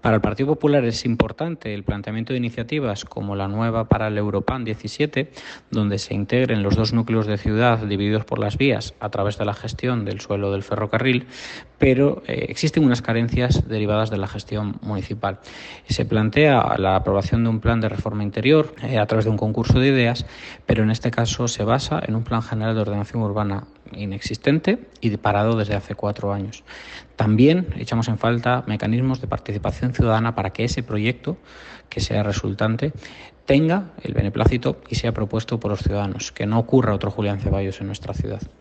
Para el Partido Popular es importante el planteamiento de iniciativas como la nueva para el Europan 17, donde se integren los dos núcleos de ciudad divididos por las vías a través de la gestión del suelo del ferrocarril, pero existen unas carencias derivadas de la gestión municipal. Se plantea la aprobación de un plan de reforma interior a través de un concurso de ideas, pero en este caso se basa en un plan general de ordenación urbana inexistente y parado desde hace 4 años. También echamos en falta mecanismos de participación ciudadana para que ese proyecto, que sea resultante, tenga el beneplácito y sea propuesto por los ciudadanos, que no ocurra otro Julián Ceballos en nuestra ciudad.